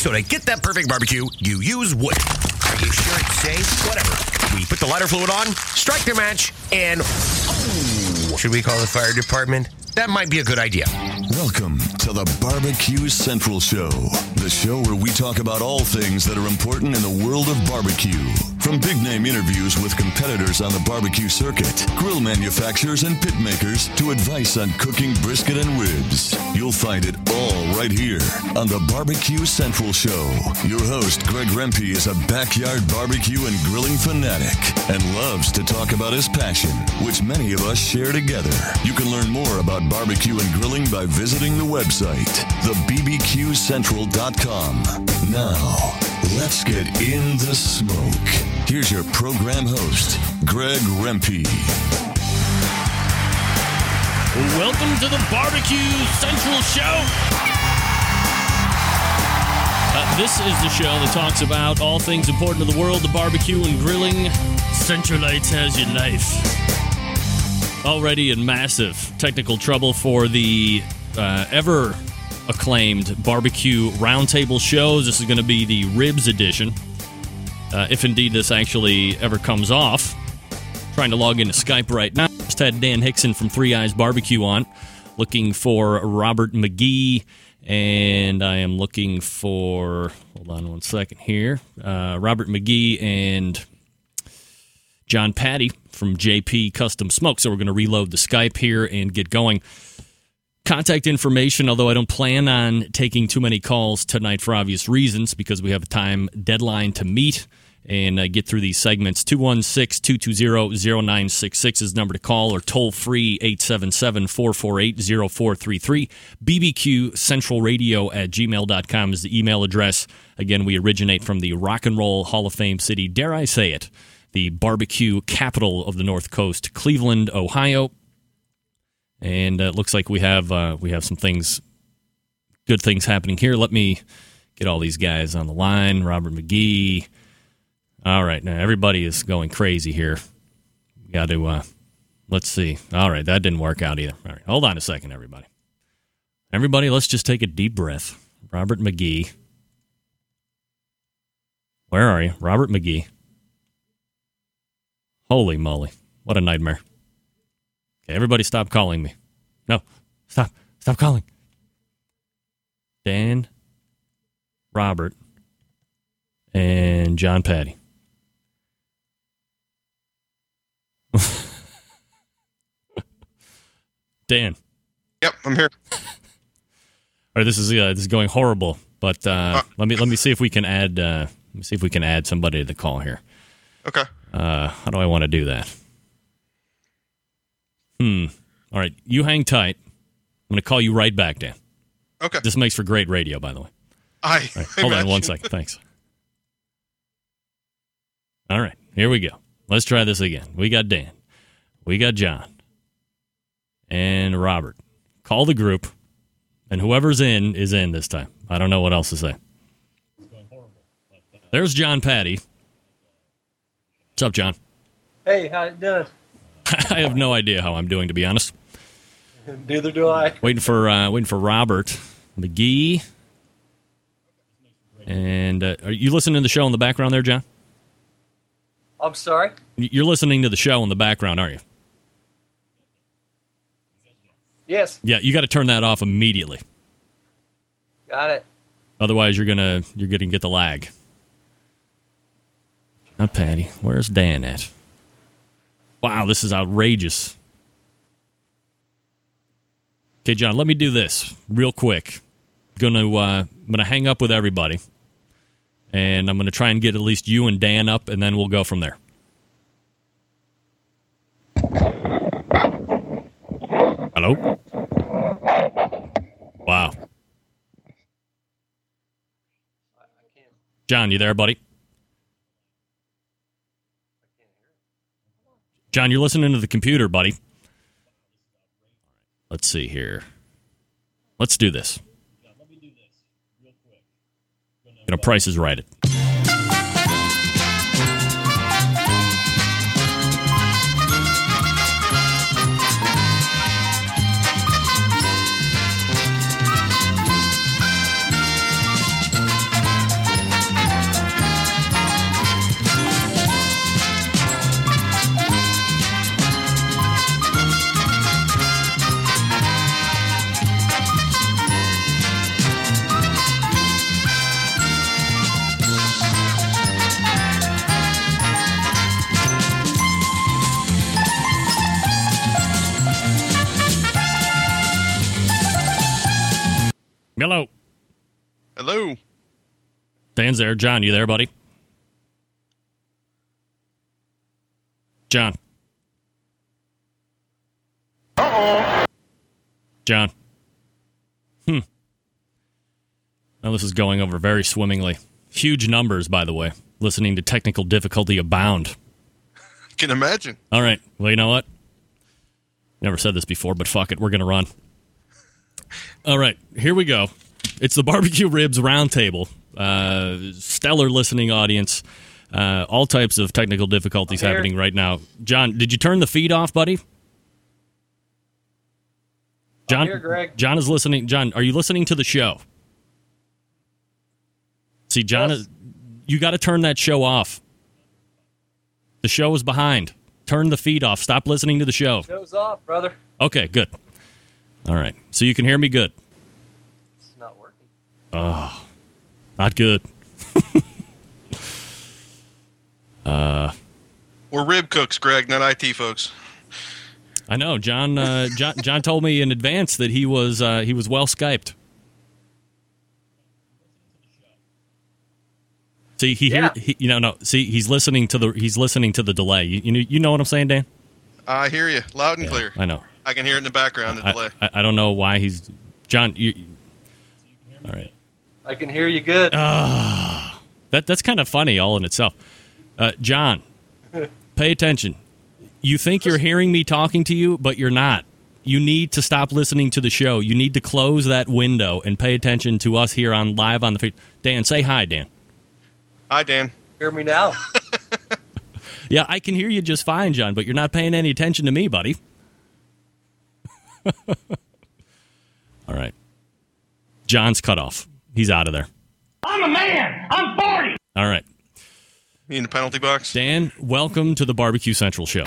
So to get that perfect barbecue, you use wood. Are you sure it's safe? Whatever. We put the lighter fluid on, strike the match, and... Oh, should we call the fire department? That might be a good idea. Welcome to the Barbecue Central Show, the show where we talk about all things that are important in the world of barbecue. From big-name interviews with competitors on the barbecue circuit, grill manufacturers and pit makers, to advice on cooking brisket and ribs. You'll find it all right here on the Barbecue Central Show. Your host, Greg Rempe, is a backyard barbecue and grilling fanatic and loves to talk about his passion, which many of us share together. You can learn more about barbecue and grilling by visiting the website, thebbqcentral.com. Now, let's get in the smoke. Here's your program host, Greg Rempe. Welcome to the Barbecue Central Show. This is the show that talks about all things important to the world of barbecue and grilling. Centralites has your life. Already in massive technical trouble for the ever-acclaimed barbecue roundtable shows. This is going to be the Ribs edition. If indeed this actually ever comes off. Trying to log into Skype right now. Just had Dan Hickson from Three Eyes Barbecue on. Looking for Robert McGee. And I am looking for... Hold on one second here. Robert McGee and John Patty from JP Custom Smoke. So we're going to reload the Skype here and get going. Contact information, although I don't plan on taking too many calls tonight for obvious reasons, because we have a time deadline to meet and get through these segments. 216-220-0966 is the number to call, or toll-free 877-448-0433. bbqcentralradio@gmail.com is the email address. Again, we originate from the Rock and Roll Hall of Fame city, dare I say it, the barbecue capital of the North Coast, Cleveland, Ohio. And it looks like we have some things, good things happening here. Let me get all these guys on the line. Robert McGee. All right, now everybody is going crazy here. We got to, let's see. All right, that didn't work out either. All right, hold on a second, everybody. Everybody, let's just take a deep breath. Robert McGee. Where are you? Robert McGee. Holy moly. What a nightmare. Okay, everybody stop calling me. No, stop calling. Dan, Robert, and John Patty. Dan. Yep, I'm here. All right, this is going horrible, but let me see if we can add somebody to the call here. Okay. How do I want to do that? All right, you hang tight. I'm going to call you right back, Dan. Okay. This makes for great radio, by the way. Right, hold on one second. Thanks. All right, here we go. Let's try this again. We got Dan. We got John. And Robert. Call the group, and whoever's in is in this time. I don't know what else to say. There's John Patty. What's up, John? Hey, how you doing? I have no idea how I'm doing, to be honest. Neither do I. Waiting for Robert McGee. And are you listening to the show in the background there, John? I'm sorry? You're listening to the show in the background, aren't you? Yes. Yeah, you got to turn that off immediately. Got it. Otherwise, you're gonna get the lag. Not Patty. Where's Dan at? Wow, this is outrageous. Okay, John, let me do this real quick. I'm gonna hang up with everybody, and I'm gonna try and get at least you and Dan up, and then we'll go from there. Hello? Wow. John, you there, buddy? John, you're listening to the computer, buddy. Let's see here. Let's do this. Price is Right it. Hello. Hello. Dan's there. John, you there, buddy? John. Uh-oh. John. Now this is going over very swimmingly. Huge numbers, by the way. Listening to technical difficulty abound. Can imagine. All right. Well, you know what? Never said this before, but fuck it. We're going to run. All right. Here we go. It's the Barbecue Ribs Roundtable. Stellar listening audience. All types of technical difficulties happening right now. John, did you turn the feed off, buddy? John, I'm here, Greg. John is listening. John, are you listening to the show? See, John, Yes. you got to turn that show off. The show is behind. Turn the feed off. Stop listening to the show. Show's off, brother. Okay, good. All right. So you can hear me good. It's not working. Oh, not good. We're rib cooks, Greg, not IT folks. I know. John told me in advance that he was well Skyped. See, he's listening to the delay. You know what I'm saying, Dan? I hear you loud and Yeah, clear. I know. I can hear it in the background, the delay. I don't know why he's John. All right. I can hear you good. That's kind of funny all in itself. John, pay attention. You think you're hearing me talking to you, but you're not. You need to stop listening to the show. You need to close that window and pay attention to us here on live on the feed. Dan, say hi, Dan. Hi, Dan. Hear me now? Yeah, I can hear you just fine, John, but you're not paying any attention to me, buddy. All right. John's cut off. He's out of there. I'm a man. I'm 40. All right. You in the penalty box? Dan, welcome to the Barbecue Central Show.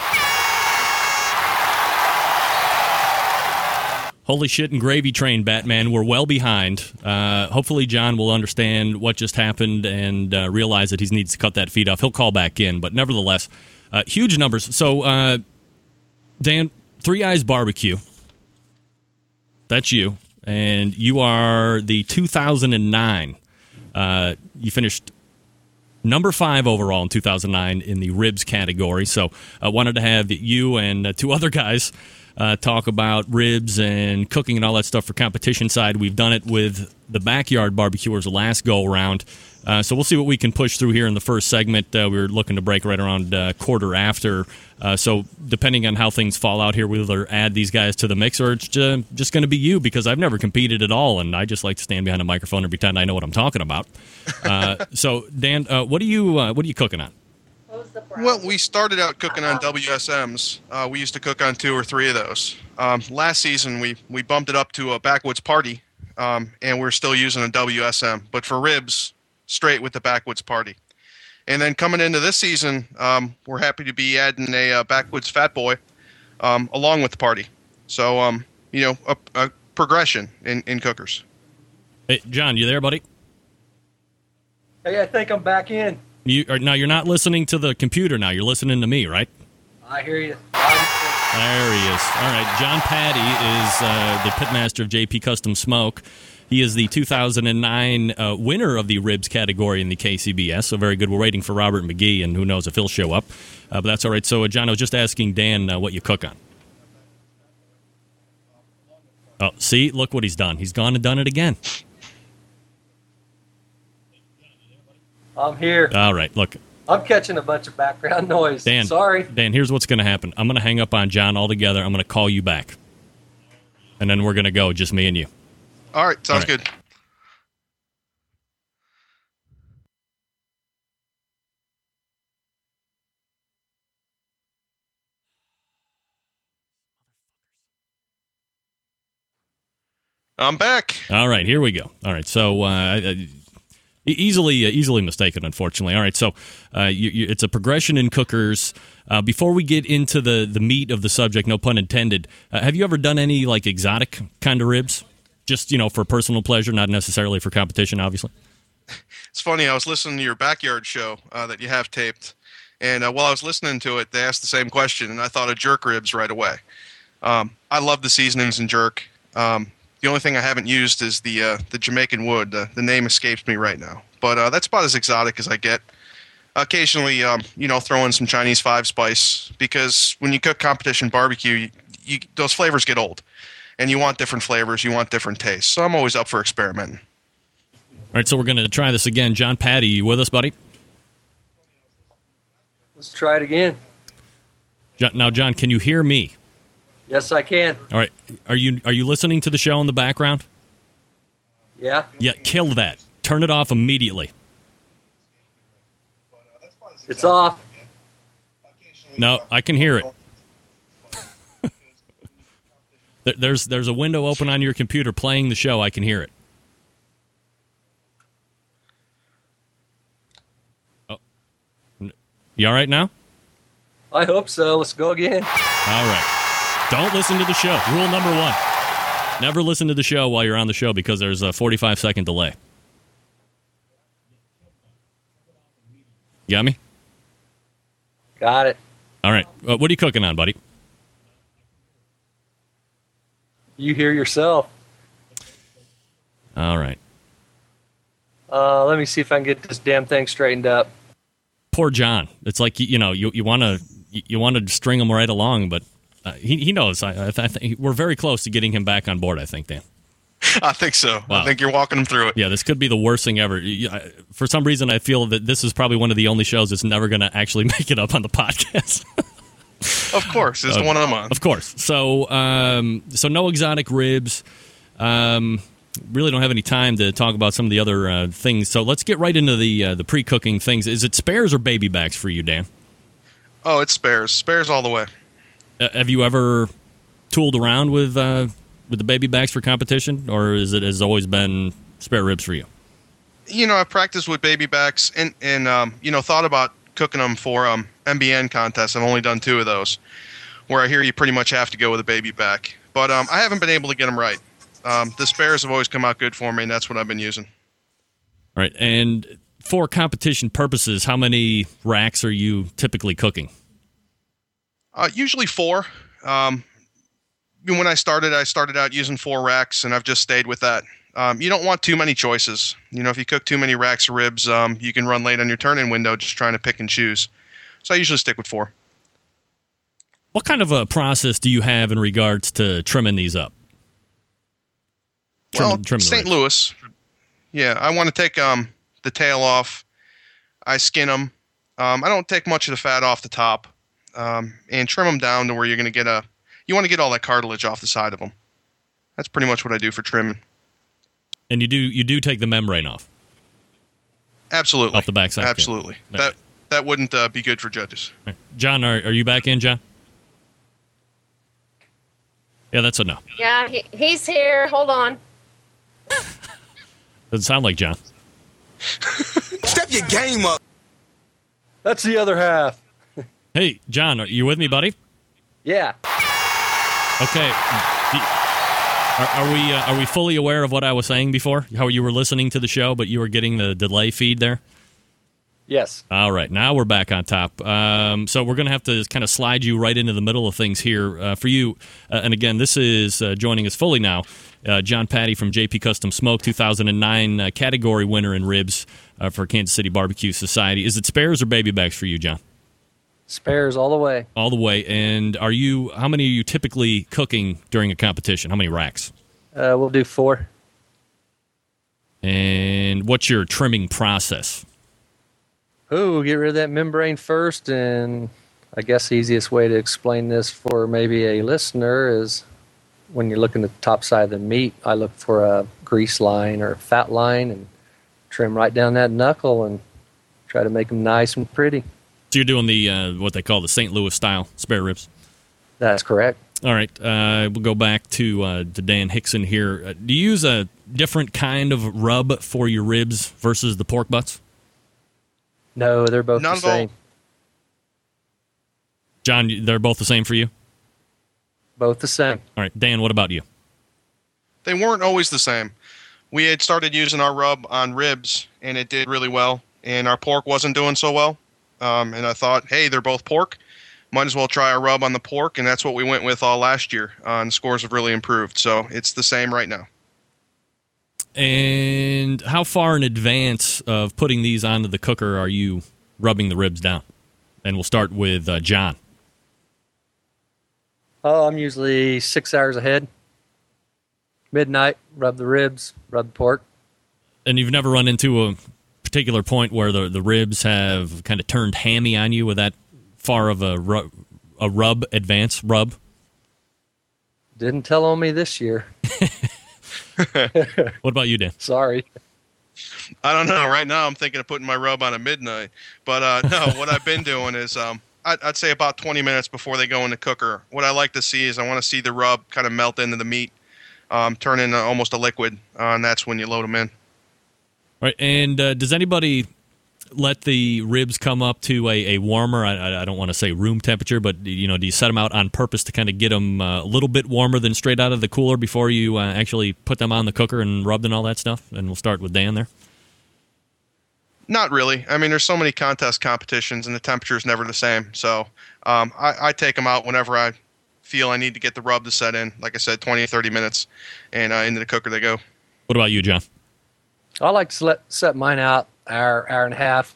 Holy shit and gravy train, Batman. We're well behind. Hopefully John will understand what just happened and realize that he needs to cut that feed off. He'll call back in, but nevertheless, huge numbers. So, Dan, Three Eyes Barbecue. That's you. And you are the 2009. You finished number 5 overall in 2009 in the ribs category. So I wanted to have you and 2 other guys talk about ribs and cooking and all that stuff for competition side. We've done it with the Backyard Barbecuers the last go-around. So we'll see what we can push through here in the first segment. We were looking to break right around quarter after. So depending on how things fall out here, we'll either add these guys to the mix or it's just going to be you because I've never competed at all, and I just like to stand behind a microphone and pretend I know what I'm talking about. So, Dan, what are you cooking on? Well, we started out cooking on WSMs. We used to cook on 2 or 3 of those. Last season, we bumped it up to a Backwoods Party, and we're still using a WSM. But for ribs, straight with the Backwoods Party. And then coming into this season, we're happy to be adding a Backwoods Fat Boy along with the Party. So, a progression in cookers. Hey, John, you there, buddy? Hey, I think I'm back in. Now you're not listening to the computer now. You're listening to me, right? I hear you. There he is. All right, John Patty is the pitmaster of JP Custom Smoke. He is the 2009 winner of the ribs category in the KCBS, so very good. We're waiting for Robert McGee, and who knows if he'll show up. But that's all right. So, John, I was just asking Dan what you cook on. Oh, see? Look what he's done. He's gone and done it again. I'm here. All right, look. I'm catching a bunch of background noise. Dan, Sorry. Dan, here's what's going to happen. I'm going to hang up on John altogether. I'm going to call you back. And then we're going to go, just me and you. All right, sounds All right. good. I'm back. All right, here we go. All right, so easily mistaken, unfortunately. All right, so it's a progression in cookers. Before we get into the meat of the subject, no pun intended, have you ever done any like exotic kind of ribs? Just, for personal pleasure, not necessarily for competition, obviously. It's funny, I was listening to your Backyard show that you have taped, and while I was listening to it, they asked the same question, and I thought of jerk ribs right away. I love the seasonings in jerk. The only thing I haven't used is the Jamaican wood. The name escapes me right now, but that's about as exotic as I get. Occasionally, throw in some Chinese 5-spice, because when you cook competition barbecue, those flavors get old, and you want different flavors, you want different tastes. So I'm always up for experimenting. All right, so we're going to try this again. John Patty, you with us, buddy? Let's try it again. Now, John, can you hear me? Yes, I can. All right, are you listening to the show in the background? Yeah. Yeah, kill that. Turn it off immediately. It's off. No, I can hear it. There's a window open on your computer playing the show. I can hear it. Oh, you all right now? I hope so. Let's go again. All right. Don't listen to the show. Rule number 1. Never listen to the show while you're on the show, because there's a 45-second delay. Got me? Got it. All right. What are you cooking on, buddy? You hear yourself. All right. Let me see if I can get this damn thing straightened up. Poor John. It's like, you want to string him right along, but he knows. I think we're very close to getting him back on board, I think, Dan. I think so. Wow. I think you're walking him through it. Yeah, this could be the worst thing ever. For some reason, I feel that this is probably one of the only shows that's never going to actually make it up on the podcast. Of course. It's the one I'm on. Of course. So no exotic ribs. Really don't have any time to talk about some of the other things. So let's get right into the pre-cooking things. Is it spares or baby backs for you, Dan? Oh, it's spares. Spares all the way. Have you ever tooled around with the baby backs for competition, or has always been spare ribs for you? I've practiced with baby backs and thought about cooking them for MBN contests. I've only done 2 of those, where I hear you pretty much have to go with a baby back. But I haven't been able to get them right. The spares have always come out good for me, and that's what I've been using. All right, and for competition purposes, how many racks are you typically cooking? Usually 4. When I started out using 4 racks, and I've just stayed with that. You don't want too many choices. If you cook too many racks of ribs, you can run late on your turn-in window just trying to pick and choose. So I usually stick with 4. What kind of a process do you have in regards to trimming these up? Trimming St. Louis. Yeah, I want to take the tail off. I skin them. I don't take much of the fat off the top, and trim them down to where you're going to get you want to get all that cartilage off the side of them. That's pretty much what I do for trimming. And you do take the membrane off? Absolutely. Off the backside? Absolutely. Okay. That wouldn't be good for judges. Right. John, are you back in, John? Yeah, that's a no. Yeah, he's here. Hold on. Doesn't sound like John. Step your game up. That's the other half. Hey, John, are you with me, buddy? Yeah. Okay. Are we fully aware of what I was saying before? How you were listening to the show, but you were getting the delay feed there? Yes. All right. Now we're back on top. So we're going to have to kind of slide you right into the middle of things here for you. And again, this is joining us fully now, John Patty from JP Custom Smoke, 2009 category winner in ribs for Kansas City Barbecue Society. Is it spares or baby backs for you, John? Spares all the way. All the way. And how many are you typically cooking during a competition? How many racks? We'll do 4. And what's your trimming process? We'll get rid of that membrane first, and I guess the easiest way to explain this for maybe a listener is when you're looking at the top side of the meat, I look for a grease line or a fat line and trim right down that knuckle and try to make them nice and pretty. So you're doing the what they call the St. Louis style spare ribs? That's correct. All right. We'll go back to Dan Hickson here. Do you use a different kind of rub for your ribs versus the pork butts? No, they're both Not the at all. same. John, they're both the same for you? Both the same. All right. Dan, what about you? They weren't always the same. We had started using our rub on ribs, and it did really well, and our pork wasn't doing so well. And I thought, hey, they're both pork. might as well try a rub on the pork, and that's what we went with all last year, and scores have really improved. So it's the same right now. And how far in advance of putting these onto the cooker are you rubbing the ribs down? And we'll start with John. Oh, I'm usually 6 hours ahead. Midnight, rub the ribs, rub the pork. And you've never run into a particular point where the ribs have kind of turned hammy on you with that far of a rub advance rub? Didn't tell on me this year. What about you, Dan? Sorry. I don't know. Right now I'm thinking of putting my rub on at midnight. But no, what I've been doing is I'd say about 20 minutes before they go in the cooker. What I like to see is I want to see the rub kind of melt into the meat, turn into almost a liquid, and that's when you load them in. All right, and does anybody let the ribs come up to a warmer, I don't want to say room temperature, but do you set them out on purpose to kind of get them a little bit warmer than straight out of the cooler before you actually put them on the cooker and rubbed and all that stuff? And we'll start with Dan there. Not really. I mean, there's so many contest competitions, and the temperature is never the same. So I take them out whenever I feel I need to get the rub to set in. Like I said, 20 or 30 minutes, and into the cooker they go. What about you, John? I like to set mine out hour and a half.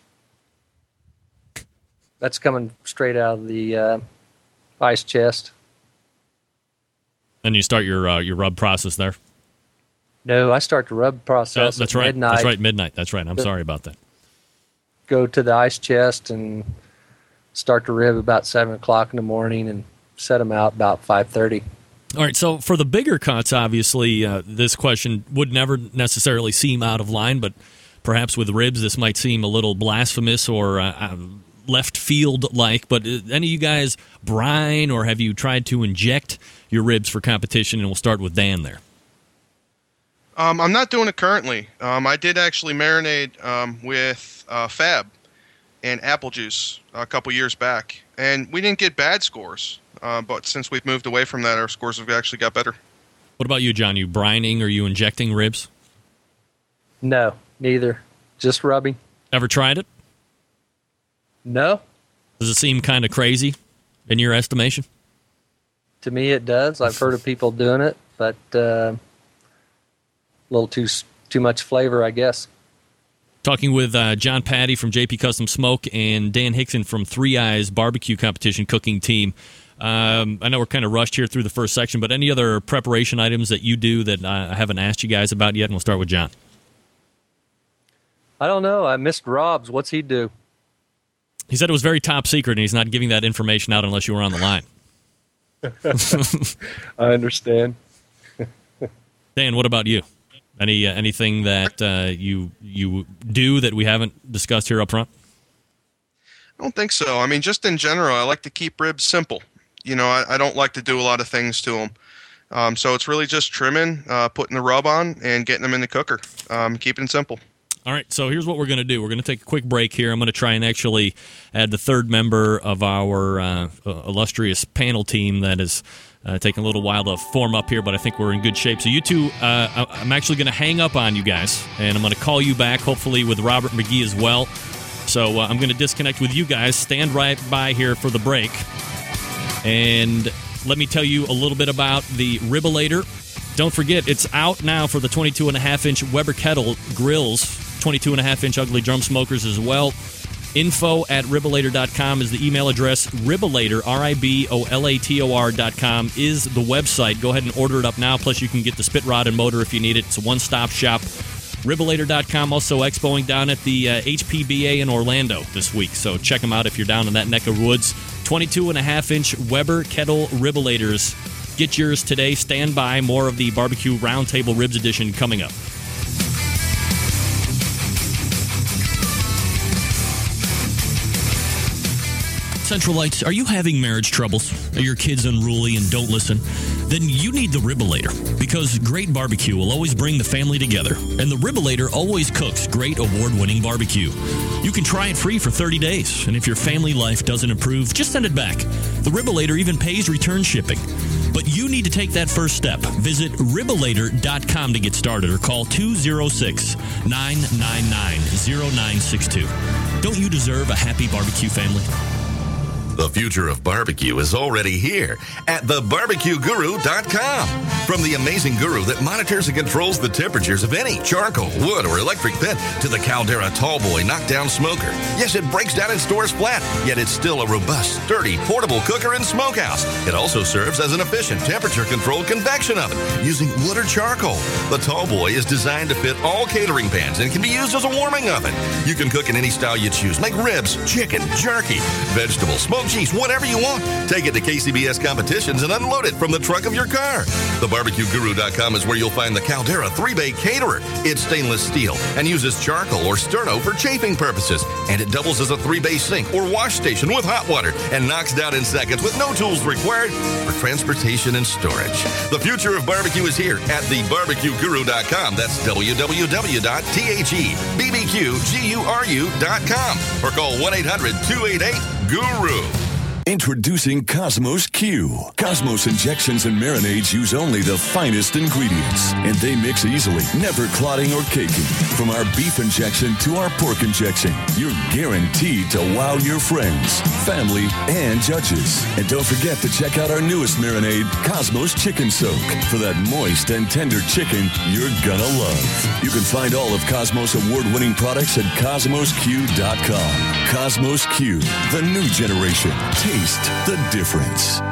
That's coming straight out of the ice chest. And you start your rub process there? No, I start the rub process that's at right. midnight. That's right, midnight. That's right. I'm sorry about that. Go to the ice chest and start the rib about 7 o'clock in the morning and set them out about 5:30. All right, so for the bigger cuts, obviously, this question would never necessarily seem out of line, but perhaps with ribs, this might seem a little blasphemous or left field-like. But any of you guys brine, or have you tried to inject your ribs for competition? And we'll start with Dan there. I'm not doing it currently. I did actually marinate with Fab and apple juice a couple years back, and we didn't get bad scores. But since we've moved away from that, our scores have actually got better. What about you, John? You brining or you injecting ribs? No, neither. Just rubbing. Ever tried it? No. Does it seem kind of crazy in your estimation? To me, it does. I've heard of people doing it, but a little too much flavor, I guess. Talking with John Patty from JP Custom Smoke and Dan Hickson from Three Eyes Barbecue Competition Cooking Team. I know we're kind of rushed here through the first section, but any other preparation items that you do that I haven't asked you guys about yet? And we'll start with John. I don't know. I missed Rob's. What's he do? He said it was very top secret, and he's not giving that information out unless you were on the line. I understand. Dan, what about you? Anything that you do that we haven't discussed here up front? I don't think so. I mean, just in general, I like to keep ribs simple. I don't like to do a lot of things to them. So it's really just trimming, putting the rub on, and getting them in the cooker. Keeping it simple. All right, so here's what we're going to do. We're going to take a quick break here. I'm going to try and actually add the third member of our illustrious panel team that is taking a little while to form up here, but I think we're in good shape. So you two, I'm actually going to hang up on you guys, and I'm going to call you back, hopefully with Robert McGee as well. So I'm going to disconnect with you guys. Stand right by here for the break. And let me tell you a little bit about the Ribolator. Don't forget, it's out now for the 22.5-inch Weber Kettle grills, 22.5-inch ugly drum smokers as well. Info@ribolator.com is the email address. Ribolator, RIBOLATOR.com is the website. Go ahead and order it up now. Plus, you can get the spit rod and motor if you need it. It's a one-stop shop. Ribolator.com also expoing down at the HPBA in Orlando this week. So check them out if you're down in that neck of woods. 22.5-inch Weber Kettle Ribolators. Get yours today. Stand by. More of the Barbecue Roundtable Ribs Edition coming up. Centralites, are you having marriage troubles? Are your kids unruly and don't listen? Then you need the Ribolator, because great barbecue will always bring the family together, and the Ribolator always cooks great award-winning barbecue. You can try it free for 30 days, and if your family life doesn't improve, just send it back. The Ribolator even pays return shipping. But you need to take that first step. Visit Ribolator.com to get started, or call 206-999-0962. Don't you deserve a happy barbecue family? The future of barbecue is already here at thebarbecueguru.com. From the amazing guru that monitors and controls the temperatures of any charcoal, wood, or electric pit to the Caldera Tallboy knockdown smoker. Yes, it breaks down and stores flat, yet it's still a robust, sturdy, portable cooker and smokehouse. It also serves as an efficient temperature-controlled convection oven using wood or charcoal. The Tallboy is designed to fit all catering pans and can be used as a warming oven. You can cook in any style you choose. Make ribs, chicken, jerky, vegetables, smoked cheese, whatever you want. Take it to KCBS competitions and unload it from the trunk of your car. TheBarbecueGuru.com is where you'll find the Caldera 3-Bay Caterer. It's stainless steel and uses charcoal or sterno for chafing purposes. And it doubles as a 3-bay sink or wash station with hot water and knocks down in seconds with no tools required for transportation and storage. The future of barbecue is here at TheBarbecueGuru.com. That's www.thebbqguru.com or call 1-800-288-GURU. Introducing Cosmos Q. Cosmos injections and marinades use only the finest ingredients, and they mix easily, never clotting or caking. From our beef injection to our pork injection, you're guaranteed to wow your friends, family, and judges. And don't forget to check out our newest marinade, Cosmos Chicken Soak, for that moist and tender chicken you're gonna love. You can find all of Cosmos award-winning products at CosmosQ.com. Cosmos Q, the new generation. Taste the difference.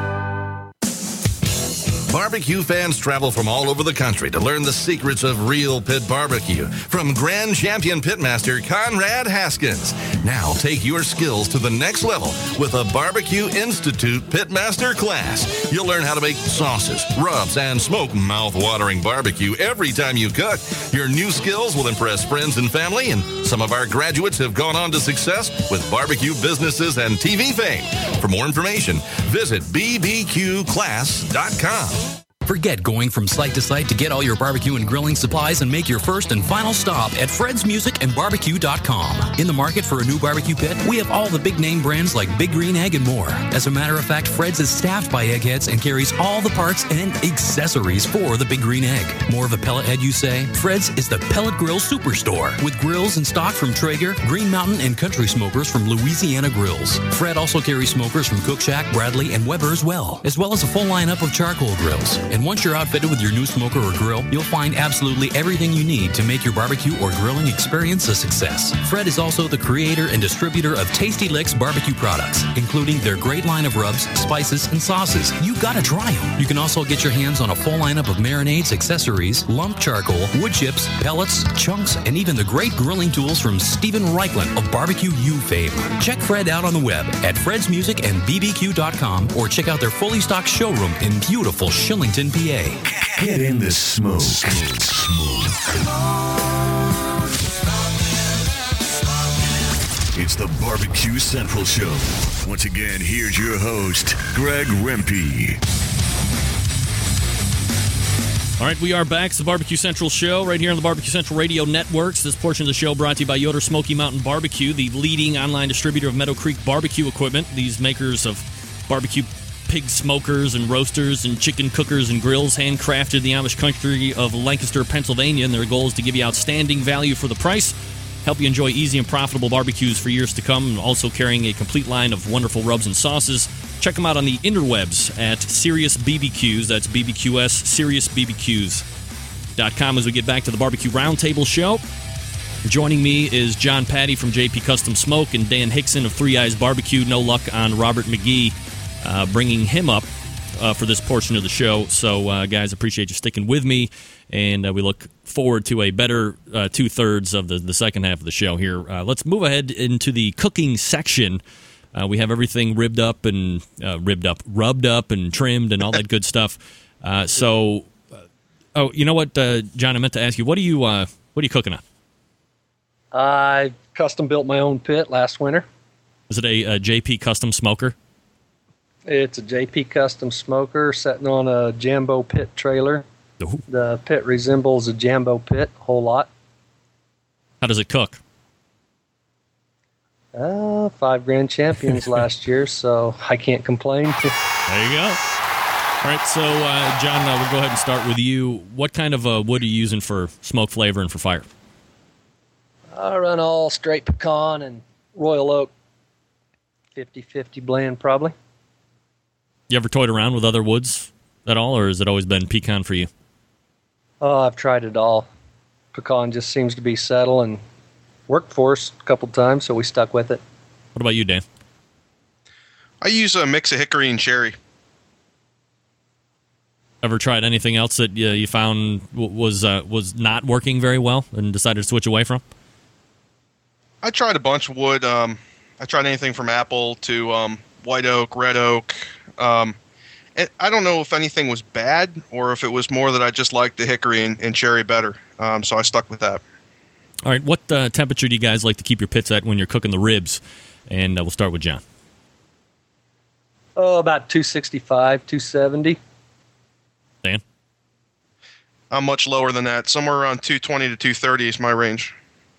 Barbecue fans travel from all over the country to learn the secrets of real pit barbecue from Grand Champion Pitmaster Conrad Haskins. Now take your skills to the next level with a Barbecue Institute Pitmaster class. You'll learn how to make sauces, rubs, and smoke mouth-watering barbecue every time you cook. Your new skills will impress friends and family, and some of our graduates have gone on to success with barbecue businesses and TV fame. For more information, visit bbqclass.com. Forget going from site to site to get all your barbecue and grilling supplies and make your first and final stop at fredsmusicandbarbecue.com. In the market for a new barbecue pit, we have all the big name brands like Big Green Egg and more. As a matter of fact, Fred's is staffed by eggheads and carries all the parts and accessories for the Big Green Egg. More of a pellet head, you say? Fred's is the pellet grill superstore with grills in stock from Traeger, Green Mountain, and Country Smokers from Louisiana Grills. Fred also carries smokers from Cook Shack, Bradley, and Weber as well as a full lineup of charcoal grills. And once you're outfitted with your new smoker or grill, you'll find absolutely everything you need to make your barbecue or grilling experience a success. Fred is also the creator and distributor of Tasty Licks barbecue products, including their great line of rubs, spices, and sauces. You gotta try them. You can also get your hands on a full lineup of marinades, accessories, lump charcoal, wood chips, pellets, chunks, and even the great grilling tools from Stephen Reichland of Barbecue U fame. Check Fred out on the web at fredsmusicandbbq.com or check out their fully stocked showroom in beautiful Shillington, PA. Get in the smoke. It's the Barbecue Central Show. Once again, here's your host, Greg Rempe. All right, we are back. It's the Barbecue Central Show right here on the Barbecue Central Radio Networks. This portion of the show brought to you by Yoder Smoky Mountain Barbecue, the leading online distributor of Meadow Creek barbecue equipment. These makers of barbecue pig smokers and roasters and chicken cookers and grills, handcrafted in the Amish country of Lancaster, Pennsylvania. And their goal is to give you outstanding value for the price, help you enjoy easy and profitable barbecues for years to come, and also carrying a complete line of wonderful rubs and sauces. Check them out on the interwebs at Serious BBQs. That's BBQS, SeriousBBQs.com. As we get back to the Barbecue Roundtable Show, joining me is John Patty from JP Custom Smoke and Dan Hickson of Three Eyes Barbecue. No luck on Robert McGee, bringing him up for this portion of the show. So, guys, appreciate you sticking with me, and we look forward to a better two-thirds of the second half of the show here. Let's move ahead into the cooking section. We have everything rubbed up and trimmed and all that good stuff. You know what, John? I meant to ask you, what are you cooking on? I custom built my own pit last winter. Is it a JP Custom Smoker? It's a JP Custom Smoker sitting on a Jambo pit trailer. Ooh. The pit resembles a Jambo pit a whole lot. How does it cook? 5 grand champions last year, so I can't complain. There you go. All right, so John, we'll go ahead and start with you. What kind of wood are you using for smoke flavor and for fire? I run all straight pecan and royal oak. 50-50 blend, probably. You ever toyed around with other woods at all, or has it always been pecan for you? Oh, I've tried it all. Pecan just seems to be settled and worked for us a couple times, so we stuck with it. What about you, Dan? I use a mix of hickory and cherry. Ever tried anything else that you found was not working very well and decided to switch away from? I tried a bunch of wood. I tried anything from apple to white oak, red oak. And I don't know if anything was bad or if it was more that I just liked the hickory and cherry better. So I stuck with that. All right. What temperature do you guys like to keep your pits at when you're cooking the ribs? And we'll start with John. Oh, about 265, 270. Dan? I'm much lower than that. Somewhere around 220 to 230 is my range.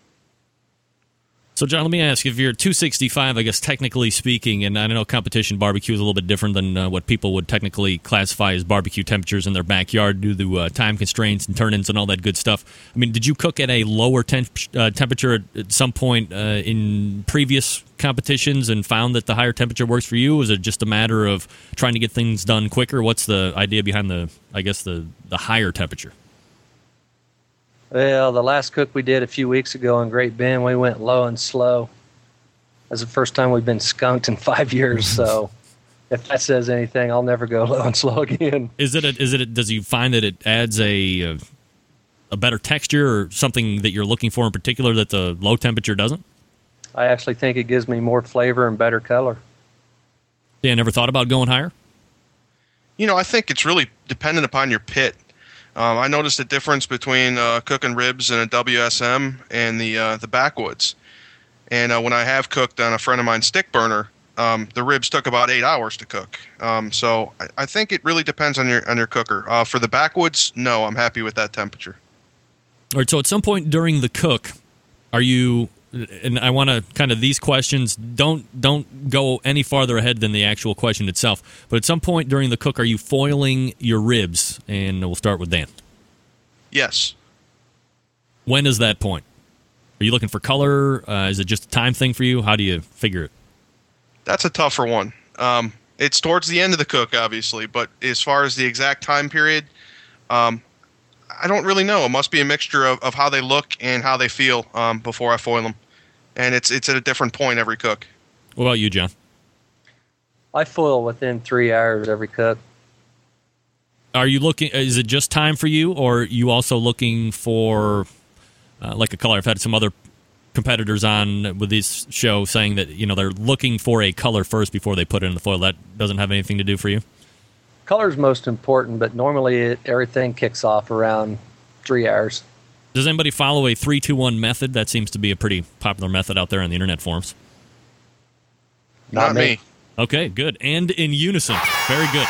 So, John, let me ask, if you're 265, I guess technically speaking, and I know competition barbecue is a little bit different than what people would technically classify as barbecue temperatures in their backyard due to time constraints and turn-ins and all that good stuff. I mean, did you cook at a lower temperature at some point in previous competitions and found that the higher temperature works for you? Is it just a matter of trying to get things done quicker? What's the idea behind the higher temperature? Well, the last cook we did a few weeks ago in Great Bend, we went low and slow. That's the first time we've been skunked in 5 years, so if that says anything, I'll never go low and slow again. Does you find that it adds a better texture or something that you're looking for in particular that the low temperature doesn't? I actually think it gives me more flavor and better color. Dan, never thought about going higher? I think it's really dependent upon your pit. I noticed a difference between cooking ribs in a WSM and the backwoods. And when I have cooked on a friend of mine's stick burner, the ribs took about 8 hours to cook. So I think it really depends on your cooker. For the backwoods, no, I'm happy with that temperature. All right, so at some point during the cook, are you... And I want to kind of these questions don't go any farther ahead than the actual question itself. But at some point during the cook, are you foiling your ribs? And we'll start with Dan. Yes. When is that point? Are you looking for color? Is it just a time thing for you? How do you figure it? That's a tougher one. It's towards the end of the cook, obviously, but as far as the exact time period, I don't really know. It must be a mixture of how they look and how they feel before I foil them. And it's at a different point every cook. What about you, John? I foil within 3 hours every cook. Are you looking? Is it just time for you, or are you also looking for like a color? I've had some other competitors on with this show saying that they're looking for a color first before they put it in the foil. That doesn't have anything to do for you? Color is most important, but normally everything kicks off around 3 hours. Does anybody follow a 3-2-1 method? That seems to be a pretty popular method out there on the internet forums. Not me. Okay, good. And in unison. Very good.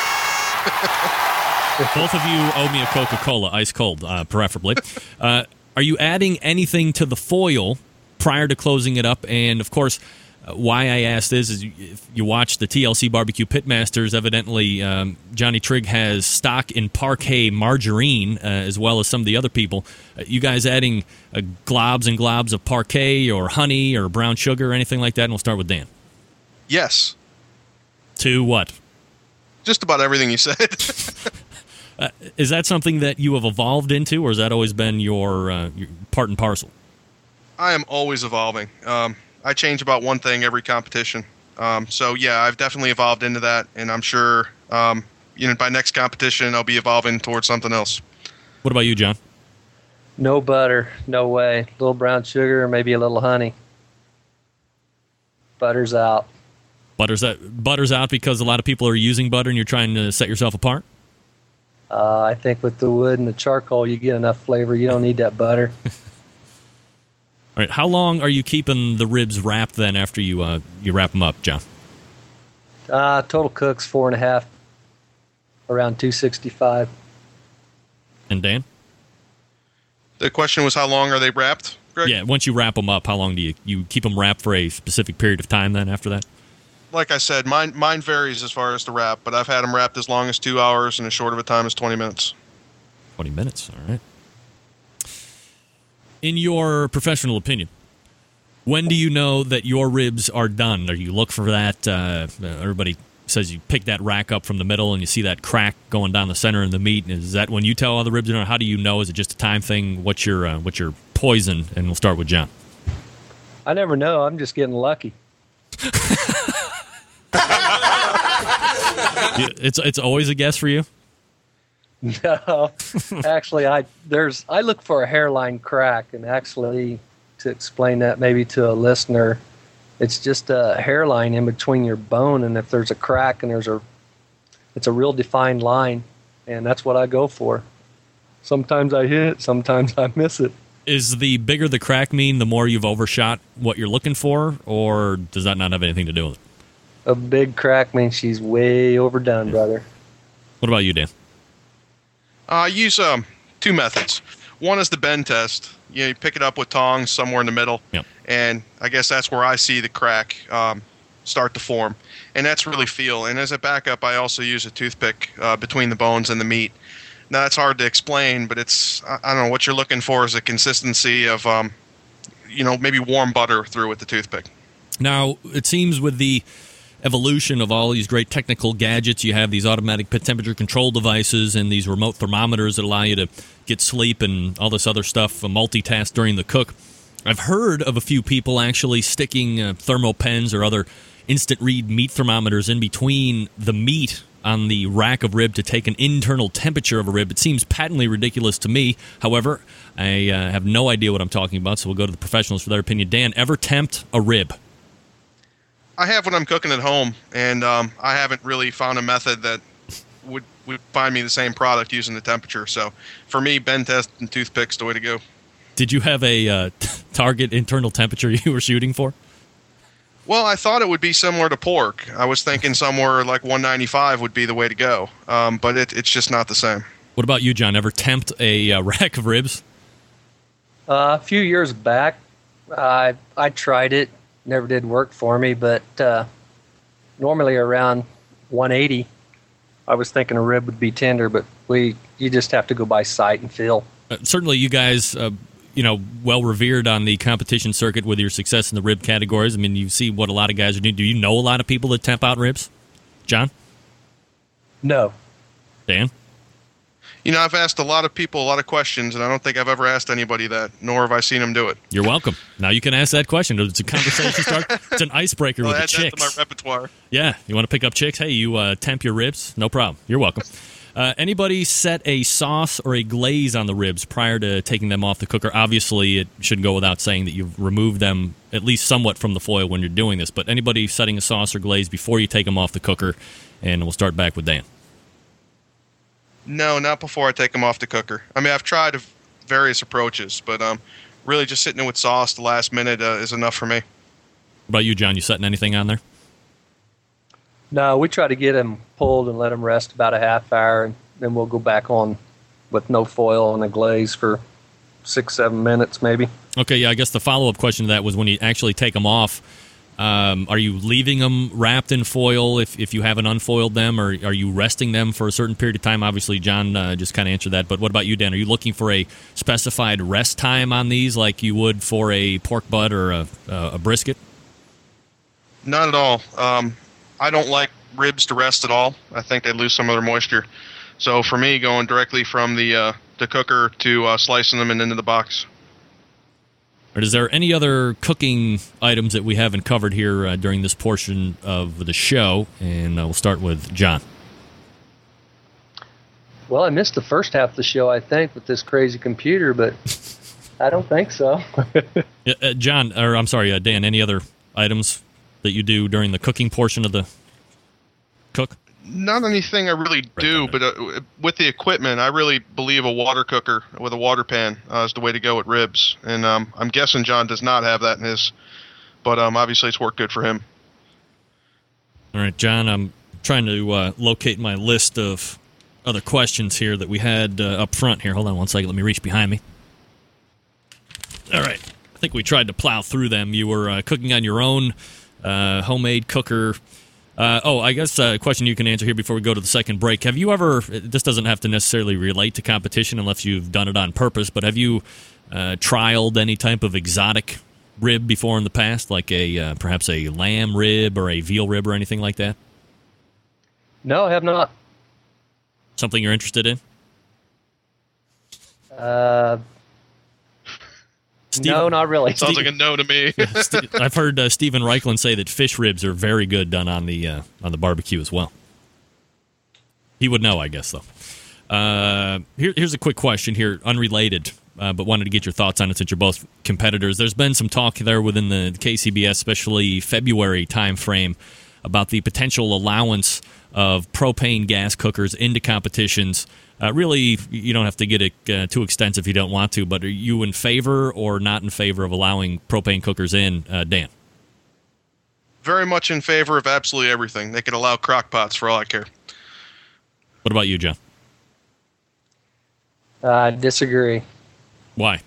Both of you owe me a Coca-Cola, ice cold, preferably. Are you adding anything to the foil prior to closing it up? And, of course, why I asked this is if you watch the TLC Barbecue Pitmasters, evidently Johnny Trigg has stock in Parkay margarine, as well as some of the other people. You guys adding globs and globs of Parkay or honey or brown sugar or anything like that? And we'll start with Dan. Yes. To what? Just about everything you said. Is that something that you have evolved into, or has that always been your part and parcel? I am always evolving. I change about one thing every competition. So, yeah, I've definitely evolved into that, and I'm sure by next competition I'll be evolving towards something else. What about you, John? No butter, no way. A little brown sugar, maybe a little honey. Butter's out. Butter's out because a lot of people are using butter and you're trying to set yourself apart? I think with the wood and the charcoal, you get enough flavor. You don't need that butter. All right, how long are you keeping the ribs wrapped then after you wrap them up, John? Total cooks 4.5, around 265. And Dan? The question was how long are they wrapped, Greg? Yeah, once you wrap them up, how long do you keep them wrapped for a specific period of time then after that? Like I said, mine varies as far as the wrap, but I've had them wrapped as long as 2 hours and as short of a time as 20 minutes. 20 minutes, all right. In your professional opinion, When do you know that your ribs are done? Or you look for that? Everybody says you pick that rack up from the middle and you see that crack going down the center of the meat. Is that when you tell all the ribs are done? How do you know? Is it just a time thing? What's your poison? And we'll start with John. I never know. I'm just getting lucky. It's always a guess for you? No, actually, I look for a hairline crack, and actually, to explain that maybe to a listener, it's just a hairline in between your bone, and if there's a crack and it's a real defined line, and that's what I go for. Sometimes I hit it, sometimes I miss it. Is the bigger the crack mean the more you've overshot what you're looking for, or does that not have anything to do with it? A big crack means she's way overdone, brother. What about you, Dan? I use two methods. One is the bend test. You pick it up with tongs somewhere in the middle, yep. And I guess that's where I see the crack start to form, and that's really feel. And as a backup, I also use a toothpick between the bones and the meat. Now, that's hard to explain, but I don't know, what you're looking for is a consistency of, maybe warm butter through with the toothpick. Now, it seems with the evolution of all these great technical gadgets, you have these automatic temperature control devices and these remote thermometers that allow you to get sleep and all this other stuff, multitask during the cook. I've heard of a few people actually sticking thermal pens or other instant read meat thermometers in between the meat on the rack of rib to take an internal temperature of a rib. It seems patently ridiculous to me. However, I have no idea what I'm talking about, so we'll go to the professionals for their opinion. Dan, ever tempt a rib? I have when I'm cooking at home, and I haven't really found a method that would find me the same product using the temperature. So for me, bend test and toothpick's the way to go. Did you have a target internal temperature you were shooting for? Well, I thought it would be similar to pork. I was thinking somewhere like 195 would be the way to go, but it's just not the same. What about you, John? Ever tempt a rack of ribs? A few years back, I tried it. Never did work for me, but normally around 180, I was thinking a rib would be tender, but you just have to go by sight and feel. Certainly, you guys, well revered on the competition circuit with your success in the rib categories. I mean, you see what a lot of guys are doing. Do you know a lot of people that temp out ribs, John? No. Dan? I've asked a lot of people a lot of questions, and I don't think I've ever asked anybody that, nor have I seen them do it. You're welcome. Now you can ask that question. It's a conversation starter. It's an icebreaker with the chicks. Add that to my repertoire. Yeah. You want to pick up chicks? Hey, you temp your ribs? No problem. You're welcome. Anybody set a sauce or a glaze on the ribs prior to taking them off the cooker? Obviously, it should go without saying that you've removed them at least somewhat from the foil when you're doing this, but anybody setting a sauce or glaze before you take them off the cooker? And we'll start back with Dan. No, not before I take them off the cooker. I mean, I've tried various approaches, but really just sitting with sauce the last minute is enough for me. What about you, John? You setting anything on there? No, we try to get them pulled and let them rest about a half hour, and then we'll go back on with no foil and a glaze for 6-7 minutes maybe. Okay, yeah, I guess the follow-up question to that was when you actually take them off, are you leaving them wrapped in foil if you haven't unfoiled them, or are you resting them for a certain period of time? Obviously, John just kind of answered that, but what about you, Dan? Are you looking for a specified rest time on these like you would for a pork butt or a brisket? Not at all. I don't like ribs to rest at all. I think they lose some of their moisture. So for me, going directly from the cooker to slicing them and into the box. Or is there any other cooking items that we haven't covered here during this portion of the show? And we'll start with John. Well, I missed the first half of the show, I think, with this crazy computer, but I don't think so. John, or I'm sorry, Dan, any other items that you do during the cooking portion of the cook? Not anything I really do, but with the equipment, I really believe a water cooker with a water pan is the way to go with ribs. And I'm guessing John does not have that in his, but obviously it's worked good for him. All right, John, I'm trying to locate my list of other questions here that we had up front here. Hold on one second. Let me reach behind me. All right. I think we tried to plow through them. You were cooking on your own homemade cooker. I guess a question you can answer here before we go to the second break. Have you ever, this doesn't have to necessarily relate to competition unless you've done it on purpose, but have you trialed any type of exotic rib before in the past, like a perhaps a lamb rib or a veal rib or anything like that? No, I have not. Something you're interested in? No, not really. Sounds like a no to me. I've heard Stephen Reichlin say that fish ribs are very good done on the barbecue as well. He would know, I guess, though. Here's a quick question here, unrelated, but wanted to get your thoughts on it since you're both competitors. There's been some talk there within the KCBS, especially February timeframe, about the potential allowance of propane gas cookers into competitions. Really, you don't have to get it too extensive if you don't want to, but are you in favor or not in favor of allowing propane cookers in, Dan? Very much in favor of absolutely everything. They could allow crock pots for all I care. What about you, John? I disagree. Why?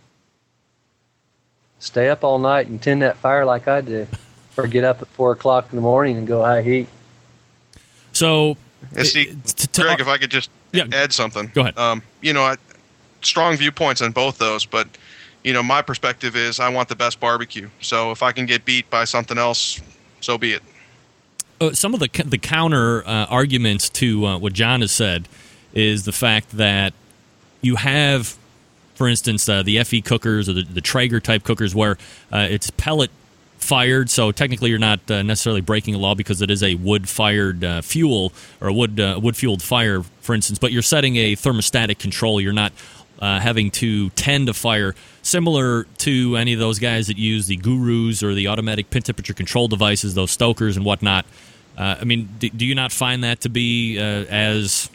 Stay up all night and tend that fire like I do. Or get up at 4 o'clock in the morning and go high heat. So, Greg, if I could just add something. Go ahead. Strong viewpoints on both those, but, my perspective is I want the best barbecue. So if I can get beat by something else, so be it. Some of the counter arguments to what John has said is the fact that you have, for instance, the FE cookers or the Traeger type cookers where it's pellet fired, so technically you're not necessarily breaking a law because it is a wood-fired fuel or a wood-fueled fire, for instance, but you're setting a thermostatic control. You're not having to tend to fire, similar to any of those guys that use the Gurus or the automatic pin temperature control devices, those Stokers and whatnot. Do you not find that to be as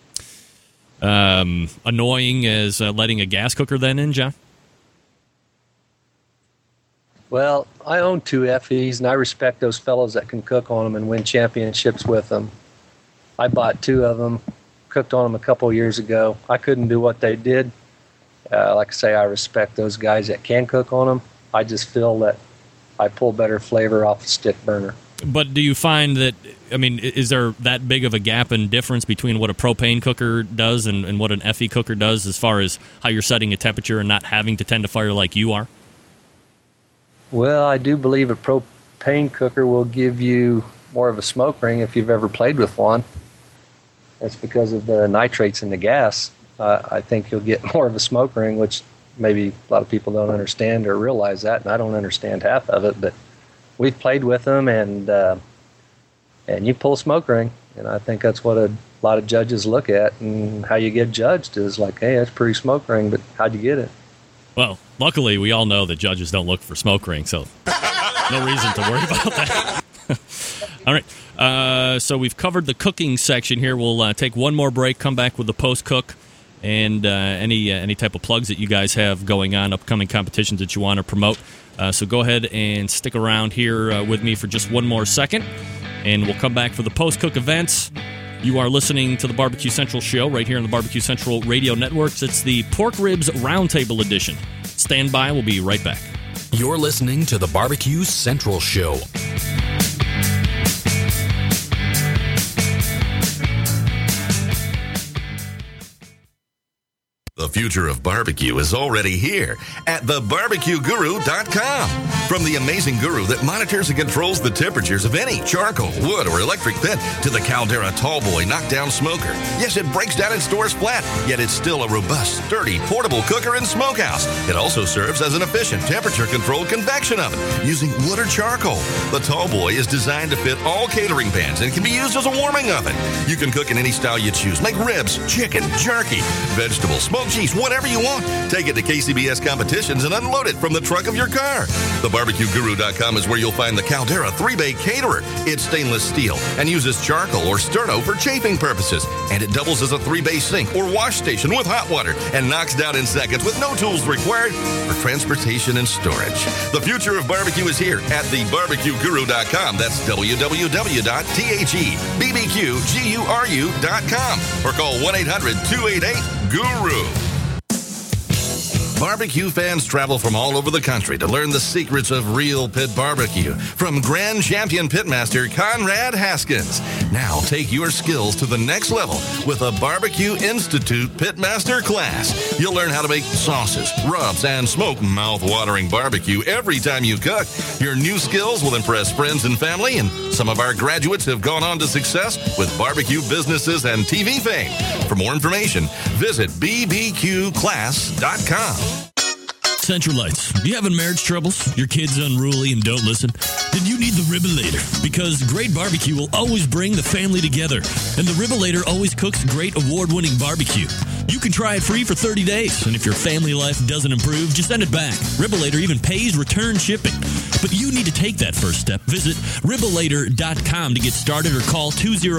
annoying as letting a gas cooker then in, John? Well, I own 2 FEs, and I respect those fellows that can cook on them and win championships with them. I bought 2 of them, cooked on them a couple of years ago. I couldn't do what they did. Like I say, I respect those guys that can cook on them. I just feel that I pull better flavor off a stick burner. But do you find that, is there that big of a gap and difference between what a propane cooker does and what an FE cooker does as far as how you're setting a temperature and not having to tend to fire like you are? Well, I do believe a propane cooker will give you more of a smoke ring if you've ever played with one. That's because of the nitrates in the gas. I think you'll get more of a smoke ring, which maybe a lot of people don't understand or realize that, and I don't understand half of it, but we've played with them, and you pull a smoke ring, and I think that's what a lot of judges look at, and how you get judged is like, hey, that's a pretty smoke ring, but how'd you get it? Well, luckily, we all know that judges don't look for smoke rings, so no reason to worry about that. All right, so we've covered the cooking section here. We'll take one more break, come back with the post-cook, and any type of plugs that you guys have going on, upcoming competitions that you want to promote. So go ahead and stick around here with me for just one more second, and we'll come back for the post-cook events. You are listening to the Barbecue Central Show right here on the Barbecue Central Radio Networks. It's the Pork Ribs Roundtable Edition. Stand by. We'll be right back. You're listening to the Barbecue Central Show. The future of barbecue is already here at thebarbecueguru.com. From the amazing guru that monitors and controls the temperatures of any charcoal, wood, or electric pit to the Caldera Tallboy knockdown smoker. Yes, it breaks down and stores flat, yet it's still a robust, sturdy, portable cooker and smokehouse. It also serves as an efficient temperature-controlled convection oven using wood or charcoal. The Tallboy is designed to fit all catering pans and can be used as a warming oven. You can cook in any style you choose. Make ribs, chicken, jerky, vegetables, smoked cheese, whatever you want. Take it to KCBS competitions and unload it from the trunk of your car. TheBarbecueGuru.com is where you'll find the Caldera 3-Bay Caterer. It's stainless steel and uses charcoal or sterno for chafing purposes. And it doubles as a 3-bay sink or wash station with hot water and knocks down in seconds with no tools required for transportation and storage. The future of barbecue is here at TheBarbecueGuru.com. That's www.thebbqguru.com or call 1-800-288-GURU. Barbecue fans travel from all over the country to learn the secrets of real pit barbecue from Grand Champion Pitmaster Conrad Haskins. Now take your skills to the next level with a Barbecue Institute Pitmaster class. You'll learn how to make sauces, rubs, and smoke mouth-watering barbecue every time you cook. Your new skills will impress friends and family, and some of our graduates have gone on to success with barbecue businesses and TV fame. For more information, visit bbqclass.com. Central Lights. You having marriage troubles? Your kid's unruly and don't listen? Then you need the Ribbolator, because great barbecue will always bring the family together, and the Ribbolator always cooks great award-winning barbecue. You can try it free for 30 days, and if your family life doesn't improve, just send it back. Ribbolator even pays return shipping. But you need to take that first step. Visit Ribbolator.com to get started or call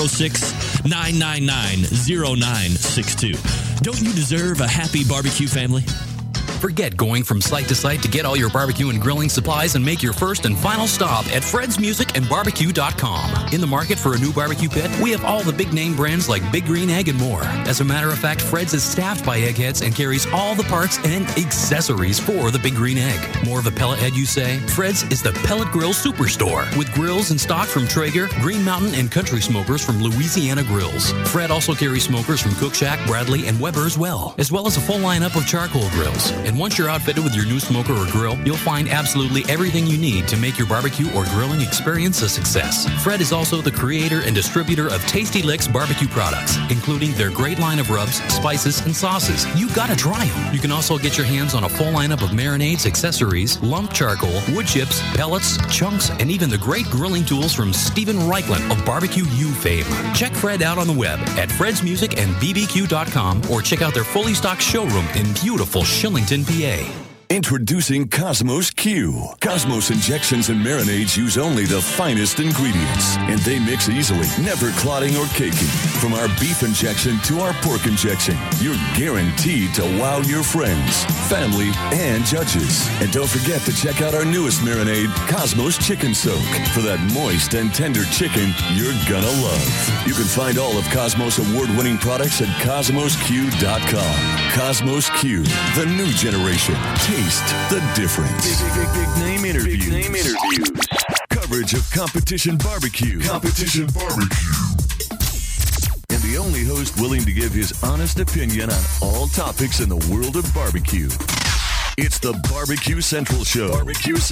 206-999-0962. Don't you deserve a happy barbecue family? Forget going from site to site to get all your barbecue and grilling supplies and make your first and final stop at fredsmusicandbarbecue.com. In the market for a new barbecue pit, we have all the big name brands like Big Green Egg and more. As a matter of fact, Fred's is staffed by eggheads and carries all the parts and accessories for the Big Green Egg. More of a pellet head, you say? Fred's is the pellet grill superstore with grills in stock from Traeger, Green Mountain, and Country Smokers from Louisiana Grills. Fred also carries smokers from Cook Shack, Bradley, and Weber as well as a full lineup of charcoal grills. And once you're outfitted with your new smoker or grill, you'll find absolutely everything you need to make your barbecue or grilling experience a success. Fred is also the creator and distributor of Tasty Licks barbecue products, including their great line of rubs, spices, and sauces. You gotta try them. You can also get your hands on a full lineup of marinades, accessories, lump charcoal, wood chips, pellets, chunks, and even the great grilling tools from Stephen Reichland of Barbecue U fame. Check Fred out on the web at fredsmusicandbbq.com or check out their fully stocked showroom in beautiful Shillington, PA. Introducing Cosmos Q. Cosmos injections and marinades use only the finest ingredients, and they mix easily, never clotting or caking. From our beef injection to our pork injection, you're guaranteed to wow your friends, family, and judges. And don't forget to check out our newest marinade, Cosmos Chicken Soak, for that moist and tender chicken you're gonna love. You can find all of Cosmos award-winning products at CosmosQ.com. Cosmos Q, the new generation. Taste the difference. Big name interviews. Coverage of Competition Barbecue. And the only host willing to give his honest opinion on all topics in the world of barbecue. It's the Barbecue Central Show. All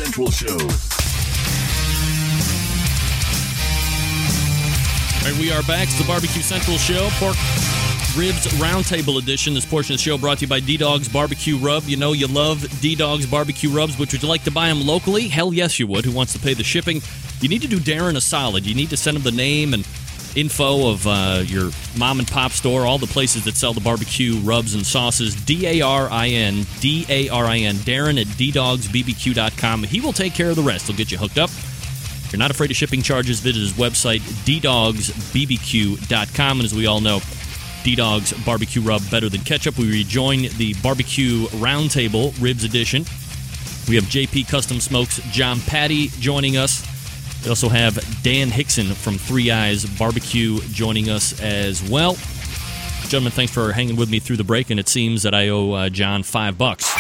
right, we are back. It's the Barbecue Central Show. Pork Ribs Roundtable Edition. This portion of the show brought to you by D-Dog's Barbecue Rub. You know you love D-Dog's Barbecue Rubs, but would you like to buy them locally? Hell yes, you would. Who wants to pay the shipping? You need to do Darren a solid. You need to send him the name and info of your mom and pop store, all the places that sell the barbecue rubs and sauces. D-A-R-I-N, Darren at ddogsbbq.com. He will take care of the rest. He'll get you hooked up. If you're not afraid of shipping charges, visit his website, ddogsbbq.com. And as we all know, D-Dog's Barbecue Rub, better than ketchup. We rejoin the Barbecue Roundtable Ribs Edition. We have JP Custom Smokes John Patty joining us. We also have Dan Hickson from Three Eyes Barbecue joining us as well. Gentlemen, thanks for hanging with me through the break, and it seems that I owe John $5.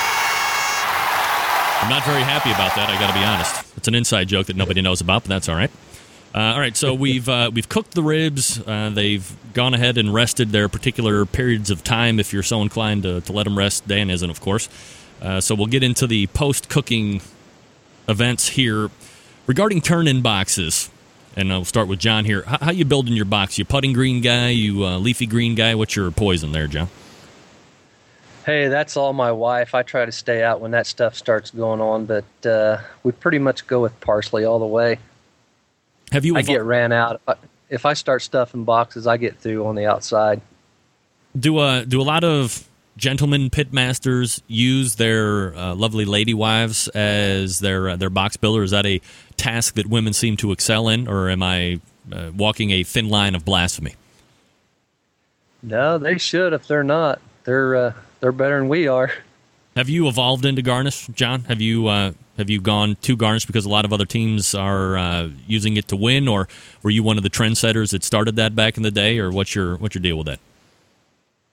I'm not very happy about that, I got to be honest. It's an inside joke that nobody knows about, but that's all right. All right, so we've cooked the ribs. They've gone ahead and rested their particular periods of time if you're so inclined to let them rest. Dan isn't, of course. So we'll get into the post-cooking events here. Regarding turn-in boxes, and I'll start with John here. How you building your box? You putting green guy? You leafy green guy? What's your poison there, John? Hey, that's all my wife. I try to stay out when that stuff starts going on, but we pretty much go with parsley all the way. I get ran out. If I start stuffing boxes, I get through on the outside. Do a lot of gentlemen pitmasters use their lovely lady wives as their box builder? Is that a task that women seem to excel in, or am I walking a thin line of blasphemy? No, they should. If they're not, they're better than we are. Have you evolved into garnish, John? Have you gone to garnish because a lot of other teams are using it to win, or were you one of the trendsetters that started that back in the day, or what's your deal with that?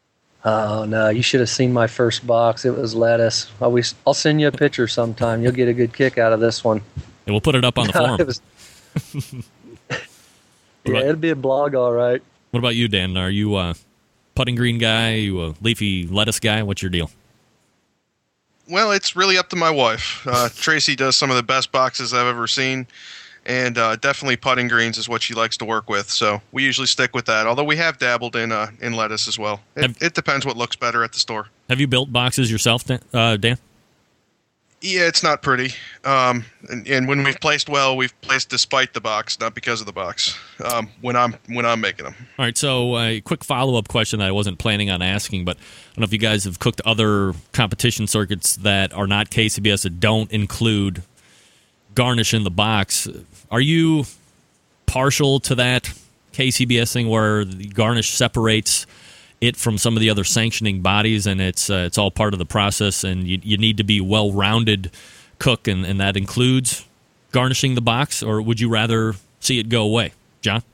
Oh no, you should have seen my first box. It was lettuce. I'll send you a picture sometime. You'll get a good kick out of this one. And we'll put it up on the forum. Yeah, it'll be a blog, all right. What about you, Dan? Are you a putting green guy? Are you a leafy lettuce guy? What's your deal? Well, it's really up to my wife. Tracy does some of the best boxes I've ever seen, and definitely putting greens is what she likes to work with. So we usually stick with that, although we have dabbled in lettuce as well. It depends what looks better at the store. Have you built boxes yourself, Dan? Yeah, it's not pretty. And when we've placed well, we've placed despite the box, not because of the box. When I'm making them. All right. So a quick follow-up question that I wasn't planning on asking, but I don't know if you guys have cooked other competition circuits that are not KCBS that don't include garnish in the box. Are you partial to that KCBS thing where the garnish separates it from some of the other sanctioning bodies, and it's all part of the process, and you need to be well-rounded cook, and that includes garnishing the box, or would you rather see it go away? John?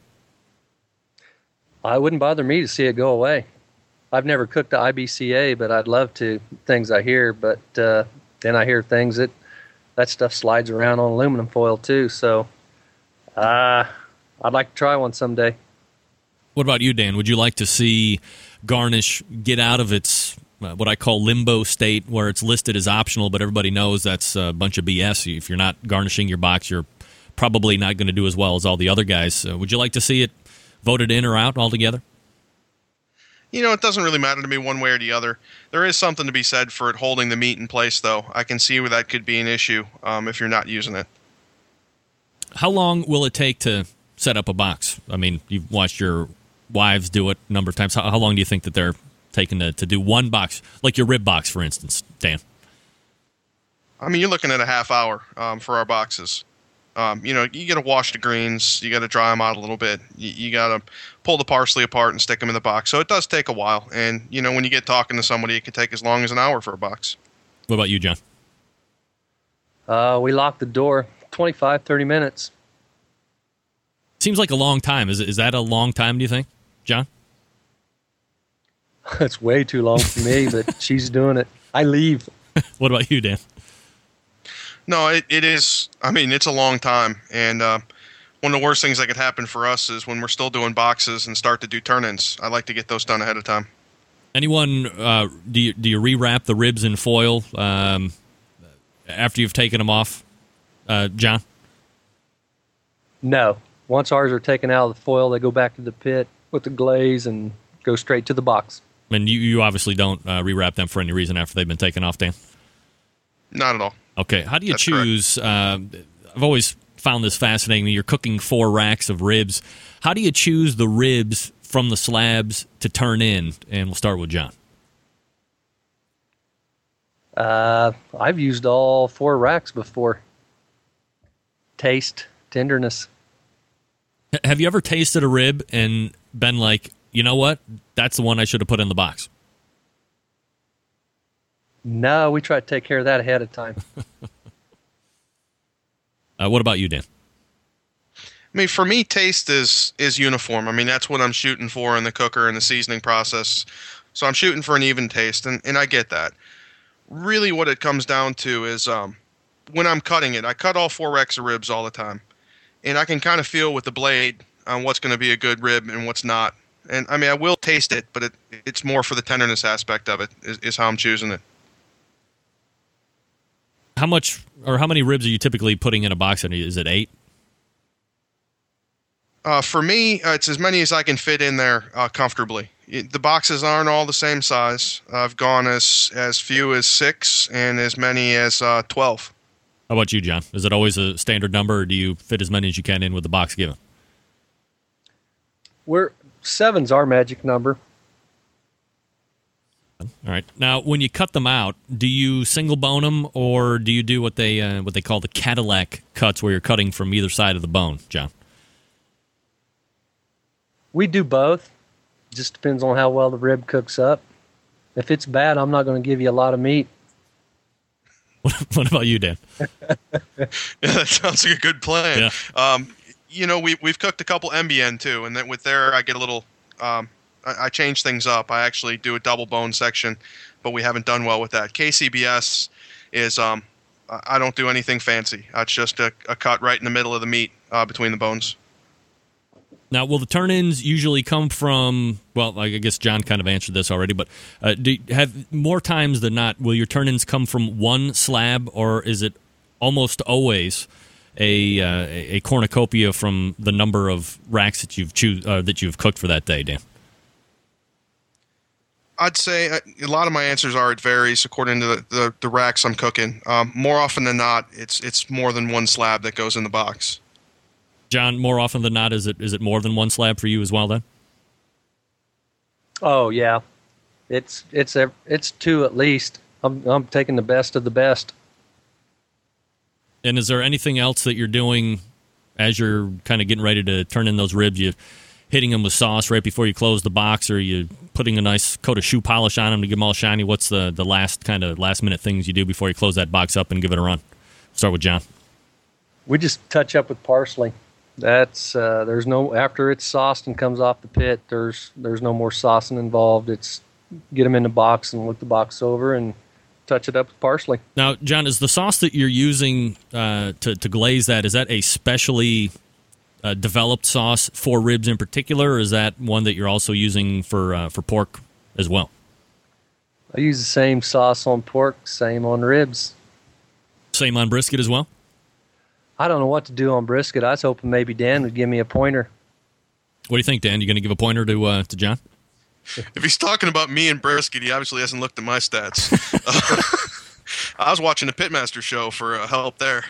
I wouldn't bother me to see it go away. I've never cooked the IBCA, but I'd love to. Things I hear, but then I hear things that stuff slides around on aluminum foil too, so I'd like to try one someday. What about you, Dan? Would you like to see garnish get out of its what I call limbo state, where it's listed as optional, but everybody knows that's a bunch of BS? If you're not garnishing your box, you're probably not going to do as well as all the other guys. Would you like to see it voted in or out altogether? You know, it doesn't really matter to me one way or the other. There is something to be said for it holding the meat in place, though. I can see where that could be an issue if you're not using it. How long will it take to set up a box? I mean, you've watched your wives do it a number of times. How long do you think that they're taking to do one box, like your rib box, for instance, Dan? I mean, you're looking at a half hour for our boxes. You got to wash the greens. You got to dry them out a little bit. You got to pull the parsley apart and stick them in the box. So it does take a while. And, when you get talking to somebody, it can take as long as an hour for a box. What about you, John? We lock the door 25, 30 minutes. Seems like a long time. Is that a long time, do you think, John? It's way too long for me, but she's doing it. I leave. What about you, Dan? No, it is. I mean, it's a long time. And one of the worst things that could happen for us is when we're still doing boxes and start to do turn-ins. I like to get those done ahead of time. Anyone, do you rewrap the ribs in foil after you've taken them off, John? No. Once ours are taken out of the foil, they go back to the pit with the glaze and go straight to the box. And you obviously don't rewrap them for any reason after they've been taken off, Dan? Not at all. Okay. How do you choose? I've always found this fascinating. You're cooking 4 racks of ribs. How do you choose the ribs from the slabs to turn in? And we'll start with John. I've used all 4 racks before. Taste, tenderness. Have you ever tasted a rib and been like, you know what? That's the one I should have put in the box? No, we try to take care of that ahead of time. What about you, Dan? I mean, for me, taste is uniform. I mean, that's what I'm shooting for in the cooker and the seasoning process. So I'm shooting for an even taste, and I get that. Really what it comes down to is when I'm cutting it, I cut all 4 racks of ribs all the time. And I can kind of feel with the blade on what's going to be a good rib and what's not. And, I mean, I will taste it, but it's more for the tenderness aspect of it is how I'm choosing it. How many ribs are you typically putting in a box? Is it 8? For me, it's as many as I can fit in there comfortably. The boxes aren't all the same size. I've gone as few as 6 and as many as 12. How about you, John? Is it always a standard number, or do you fit as many as you can in with the box given? 7's our magic number. All right. Now, when you cut them out, do you single bone them, or do you do what they call the Cadillac cuts, where you're cutting from either side of the bone, John? We do both. Just depends on how well the rib cooks up. If it's bad, I'm not going to give you a lot of meat. What about you, Dan? Yeah, that sounds like a good plan. Yeah. We've cooked a couple MBN too, and then with there I get a little I change things up. I actually do a double bone section, but we haven't done well with that. KCBS is I don't do anything fancy. It's just a cut right in the middle of the meat between the bones. Now, will the turn-ins usually come from, well, I guess John kind of answered this already, but do you have more times than not, will your turn-ins come from one slab, or is it almost always a cornucopia from the number of racks that you've cooked for that day, Dan? I'd say a lot of my answers are it varies according to the racks I'm cooking. More often than not, it's more than one slab that goes in the box. John, more often than not, is it more than one slab for you as well then? Oh yeah, it's two at least. I'm taking the best of the best. And is there anything else that you're doing as you're kind of getting ready to turn in those ribs? You hitting them with sauce right before you close the box, or are you putting a nice coat of shoe polish on them to get them all shiny? What's the last minute things you do before you close that box up and give it a run? Start with John. We just touch up with parsley. That's there's no, after it's sauced and comes off the pit, there's no more saucing involved. It's get them in the box and look the box over and touch it up with parsley. Now, John, is the sauce that you're using to glaze that, is that a specially developed sauce for ribs in particular, or is that one that you're also using for pork as well? I use the same sauce on pork, same on ribs. Same on brisket as well? I don't know what to do on brisket. I was hoping maybe Dan would give me a pointer. What do you think, Dan? You going to give a pointer to John? If he's talking about me and brisket, he obviously hasn't looked at my stats. I was watching the Pitmaster show for help there.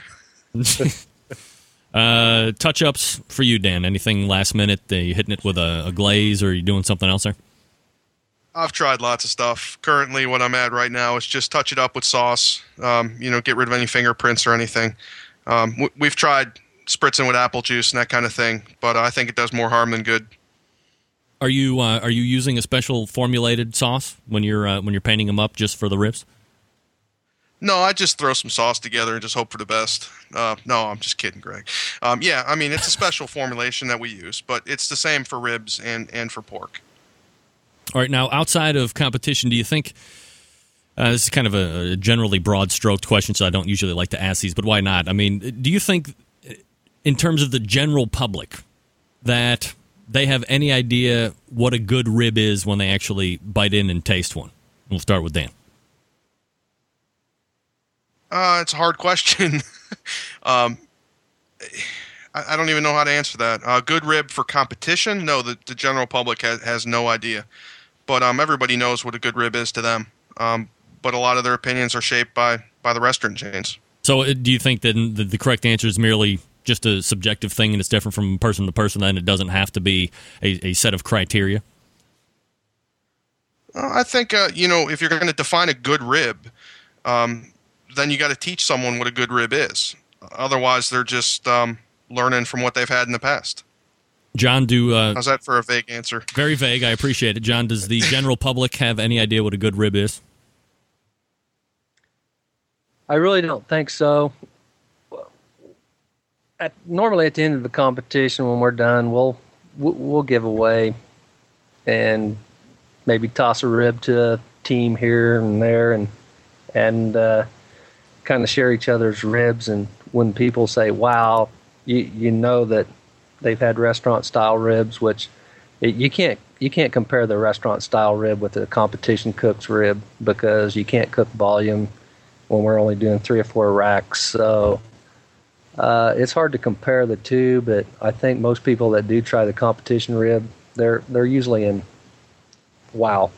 Touch-ups for you, Dan. Anything last minute? You hitting it with a glaze, or are you doing something else there? I've tried lots of stuff. Currently, what I'm at right now is just touch it up with sauce. Get rid of any fingerprints or anything. We've tried spritzing with apple juice and that kind of thing, but I think it does more harm than good. Are you using a special formulated sauce when you're painting them up just for the ribs? No, I just throw some sauce together and just hope for the best. No, I'm just kidding, Greg. It's a special formulation that we use, but it's the same for ribs and for pork. All right, now outside of competition, do you think this is kind of a generally broad-stroked question, so I don't usually like to ask these, but why not? I mean, do you think, in terms of the general public, that they have any idea what a good rib is when they actually bite in and taste one? We'll start with Dan. It's a hard question. I don't even know how to answer that. Good rib for competition? No, the general public has no idea. But everybody knows what a good rib is to them. But a lot of their opinions are shaped by the restaurant chains. So do you think that the correct answer is merely just a subjective thing and it's different from person to person, and it doesn't have to be a set of criteria? I think, if you're going to define a good rib, then you got to teach someone what a good rib is. Otherwise, they're just learning from what they've had in the past. John, how's that for a vague answer? Very vague. I appreciate it. John, does the general public have any idea what a good rib is? I really don't think so. Normally, at the end of the competition, when we're done, we'll give away and maybe toss a rib to a team here and there, and kind of share each other's ribs. And when people say, "Wow," you know that they've had restaurant style ribs, which you can't compare the restaurant style rib with the competition cook's rib, because you can't cook volume when we're only doing 3 or 4 racks. So it's hard to compare the two, but I think most people that do try the competition rib, they're usually in wow.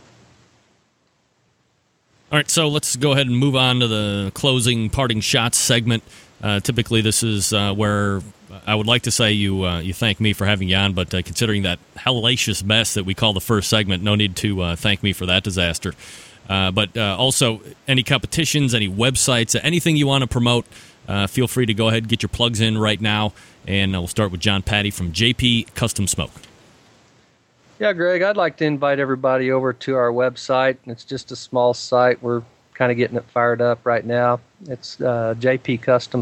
All right, so let's go ahead and move on to the closing parting shots segment. Typically, this is where I would like to say you thank me for having you on, but considering that hellacious mess that we call the first segment, no need to thank me for that disaster. But also, any competitions, any websites, anything you want to promote, feel free to go ahead and get your plugs in right now. And we'll start with John Patty from JP Custom Smoke. Yeah, Greg, I'd like to invite everybody over to our website. It's just a small site. We're kind of getting it fired up right now. It's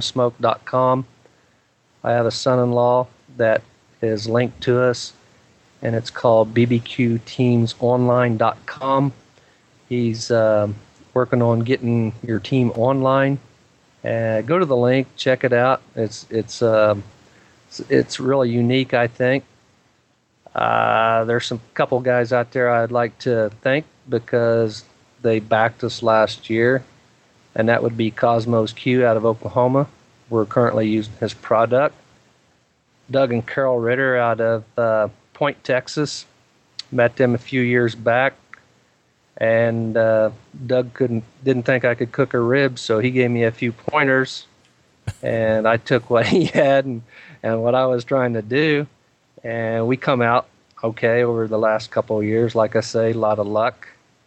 jpcustomsmoke.com. I have a son-in-law that is linked to us. and it's called bbqteamsonline.com. He's working on getting your team online. Go to the link, check it out. It's really unique, I think. There's some couple guys out there I'd like to thank because they backed us last year, and that would be Cosmos Q out of Oklahoma. We're currently using his product. Doug and Carol Ritter out of Point, Texas. Met them a few years back, and Doug didn't think I could cook a rib, so he gave me a few pointers, and I took what he had and what I was trying to do, and we come out okay over the last couple of years. Like I say, a lot of luck.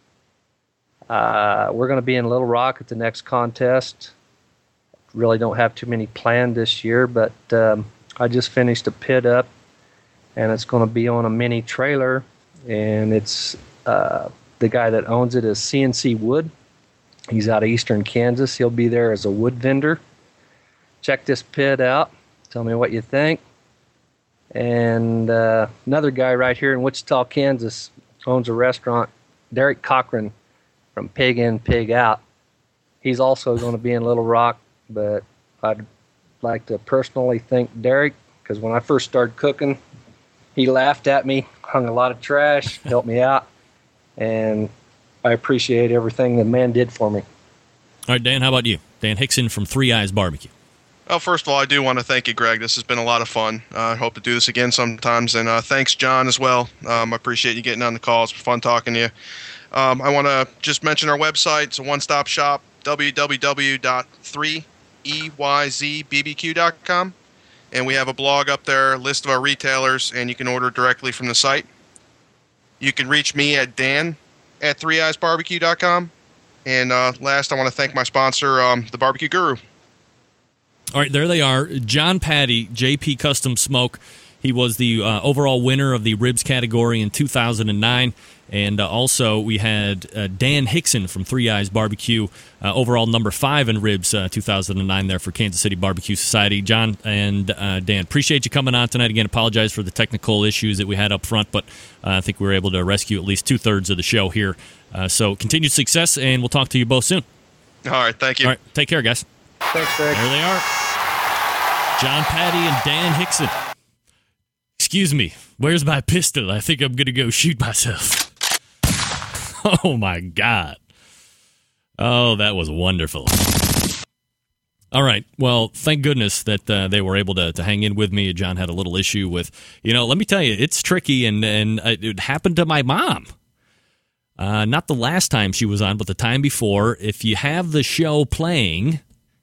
We're going to be in Little Rock at the next contest. Really don't have too many planned this year, but I just finished a pit up, and it's going to be on a mini trailer, and it's the guy that owns it is CNC Wood. He's out of eastern Kansas. He'll be there as a wood vendor. Check this pit out. Tell me what you think. And another guy right here in Wichita, Kansas, owns a restaurant, Derek Cochran from Pig In, Pig Out. He's also going to be in Little Rock, but I'd like to personally thank Derek because when I first started cooking, he laughed at me, hung a lot of trash, helped me out, and I appreciate everything the man did for me. All right, Dan, how about you? Dan Hickson from Three Eyes Barbecue. Well, first of all, I do want to thank you, Greg. This has been a lot of fun. I hope to do this again sometimes. And thanks, John, as well. I appreciate you getting on the call. It's fun talking to you. I want to just mention our website. It's a one-stop shop, www.3eyzbbq.com. And we have a blog up there, a list of our retailers, and you can order directly from the site. You can reach me at dan@3eyesbarbecue.com. And last, I want to thank my sponsor, the Barbecue Guru. All right, there they are. John Patty, JP Custom Smoke. He was the overall winner of the ribs category in 2009. And also we had Dan Hickson from Three Eyes Barbecue, overall number 5 in ribs 2009 there for Kansas City Barbecue Society. John and Dan, appreciate you coming on tonight. Again, apologize for the technical issues that we had up front, but I think we were able to rescue at least 2/3 of the show here. So continued success, and we'll talk to you both soon. All right, thank you. All right, take care, guys. Thanks, Greg. There they are. John Patty and Dan Hickson. Excuse me, where's my pistol? I think I'm going to go shoot myself. Oh, my God. Oh, that was wonderful. All right. Well, thank goodness that they were able to hang in with me. John had a little issue with, let me tell you, it's tricky, and it happened to my mom. Not the last time she was on, but the time before. If you have the show playing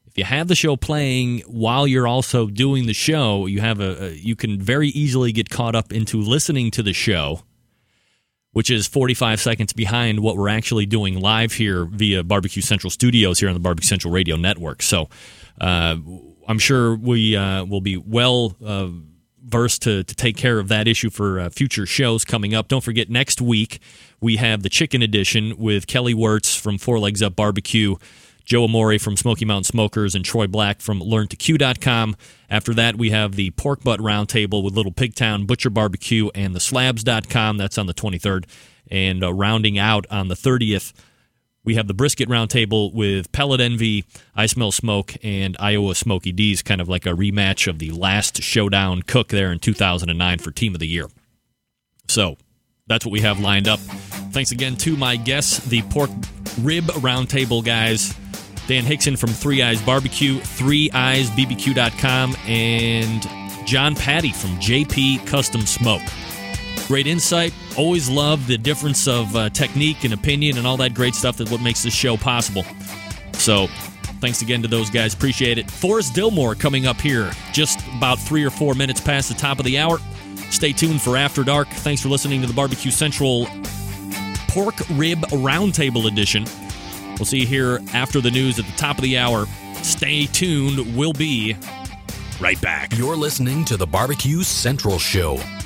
while you're also doing the show, you can very easily get caught up into listening to the show, which is 45 seconds behind what we're actually doing live here via Barbecue Central Studios here on the Barbecue Central Radio Network. So I'm sure we will be well versed to take care of that issue for future shows coming up. Don't forget, next week we have the Chicken Edition with Kelly Wirtz from Four Legs Up Barbecue, Joe Amore from Smoky Mountain Smokers, and Troy Black from LearnToQ.com. After that, we have the Pork Butt Roundtable with Little Pigtown, Butcher Barbecue, and theslabs.com. That's on the 23rd. And rounding out on the 30th, we have the Brisket Roundtable with Pellet Envy, I Smell Smoke, and Iowa Smoky D's, kind of like a rematch of the last Showdown Cook there in 2009 for Team of the Year. So that's what we have lined up. Thanks again to my guests, the Pork Rib Roundtable guys, Dan Hickson from Three Eyes Barbecue, 3eyesbbq.com, and John Patty from JP Custom Smoke. Great insight. Always love the difference of technique and opinion and all that great stuff that's what makes this show possible. So thanks again to those guys. Appreciate it. Forrest Dillmore coming up here just about 3 or 4 minutes past the top of the hour. Stay tuned for After Dark. Thanks for listening to the Barbecue Central Pork Rib Roundtable Edition. We'll see you here after the news at the top of the hour. Stay tuned. We'll be right back. You're listening to the Barbecue Central Show